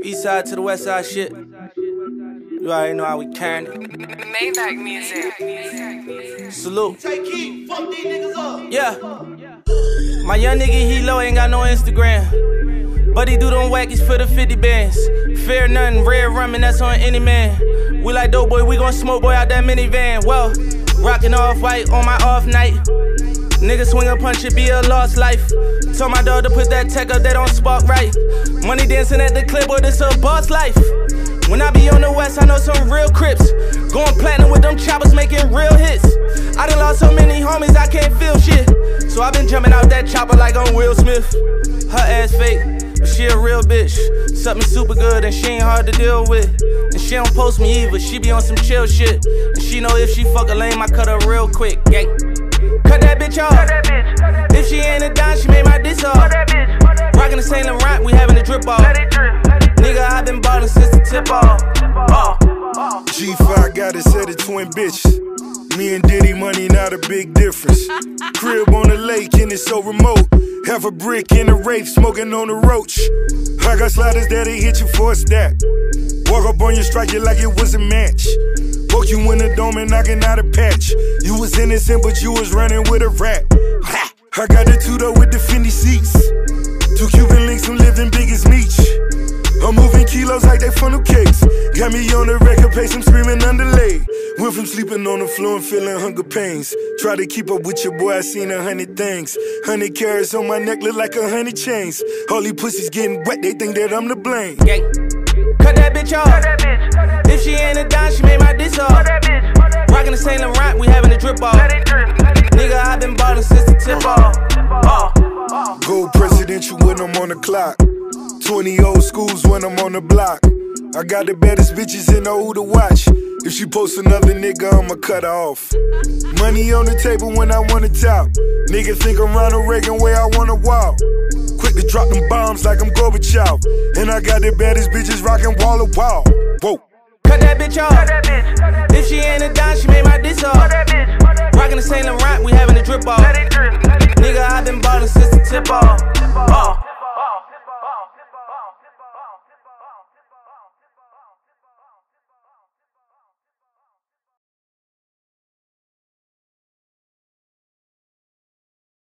East side to the west side shit. You already know how we carrying it. Maybach music. Salute. Take heat, fuck these niggas up. Yeah. My young nigga, he low, ain't got no Instagram. But he do them wackies for the 50 bands. Fear nothing, red rum, and that's on any man. We like dope boy, we gon' smoke boy out that minivan. Well, rockin' off-white on my off night. Nigga swing a punch, it be a lost life. Told my dog to put that tech up, that don't spark right. Money dancing at the clip, boy, this a boss life. When I be on the west, I know some real crips. Going platinum with them choppers, making real hits. I done lost so many homies, I can't feel shit. So I been jumping out that chopper like I'm Will Smith. Her ass fake, but she a real bitch. Something super good and she ain't hard to deal with. And she don't post me either, she be on some chill shit. And she know if she fuck a lame, I cut her real quick. Gang. Cut that bitch off. If she ain't a dime, she made my diss off. Rockin' the Saint Laurent, we having a drip off. Nigga, I been ballin' since the tip off. G5 got a set of twin bitches. Me and Diddy money, not a big difference. Crib on the lake and it's so remote. Have a brick in the rape, smoking on the roach. I got sliders that'll hit you for a stack. Walk up on you, strike you like it was a match. Poke you in the dome and knocking out a patch. You was innocent, but you was running with a rat. I got the two-door with the Fendi seats. 2 Cuban links, I'm living big as Meech. I'm moving kilos like they funnel cakes. Got me on the record pace, I'm screaming underlay. Went from sleeping on the floor and feeling hunger pains. Try to keep up with your boy, I seen 100 things. 100 carats on my neck look like 100 chains. All these pussies getting wet, they think that I'm to blame. Gang. Cut that bitch off. If she ain't a dime, she made my diss off. Rockin' the Saint Laurent, we having a drip off. Nigga, I been ballin' since the tip off. Gold presidential when I'm on the clock. 20 old schools when I'm on the block. I got the baddest bitches in the who to watch. If she post another nigga, I'ma cut her off. Money on the table when I wanna top. Nigga think I'm Ronald Reagan where I wanna walk. Quick to drop them bombs like I'm Gorbachev. And I got the baddest bitches rockin' wall to wall. Whoa. Cut that bitch off. If she ain't a dime, she made my diss off. Rockin' the Saint Laurent, we having a drip off. Nigga, I been ballin' since the tip off.